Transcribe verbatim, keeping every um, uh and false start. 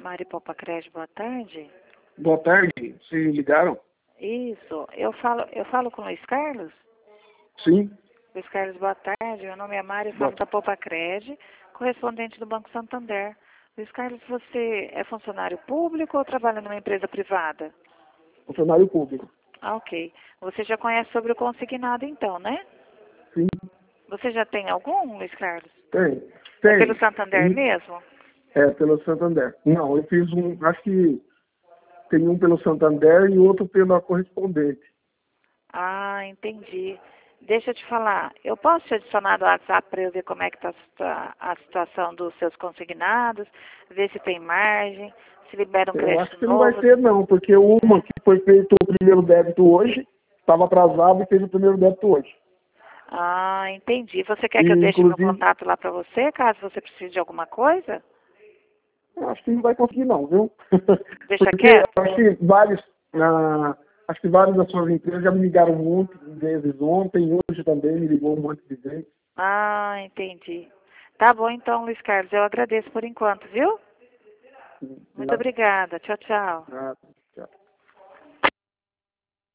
Mari Popacred, boa tarde. Boa tarde, vocês ligaram? Isso, eu falo, eu falo com o Luiz Carlos? Sim. Luiz Carlos, boa tarde. Meu nome é Mari, eu Boa falo da Popacred, correspondente do Banco Santander. Luiz Carlos, você é funcionário público ou trabalha numa empresa privada? Funcionário público. Ah, ok. Você já conhece sobre o consignado então, né? Sim. Você já tem algum, Luiz Carlos? Tem. É Tem. pelo Santander Tem. mesmo? É, pelo Santander. Não, eu fiz um, acho que tem um pelo Santander e outro pela correspondente. Ah, entendi. Deixa eu te falar, eu posso te adicionar no WhatsApp para eu ver como é que está a situação dos seus consignados, ver se tem margem, se libera um Eu acho crédito que não vai novo. ter não, porque uma que foi feito o primeiro débito hoje, estava atrasado e fez o primeiro débito hoje. Ah, entendi. Você quer E, que eu deixe meu inclusive, contato lá para você, caso você precise de alguma coisa? eu acho que não vai conseguir não, viu? Deixa Porque quieto? eu acho que vários, ah, acho que várias das suas empresas já me ligaram um monte de vezes ontem, hoje também me ligou um monte de vezes. Ah, entendi. Tá bom então, Luiz Carlos, eu agradeço por enquanto, viu? Muito Nada, obrigada. Tchau, tchau. nada.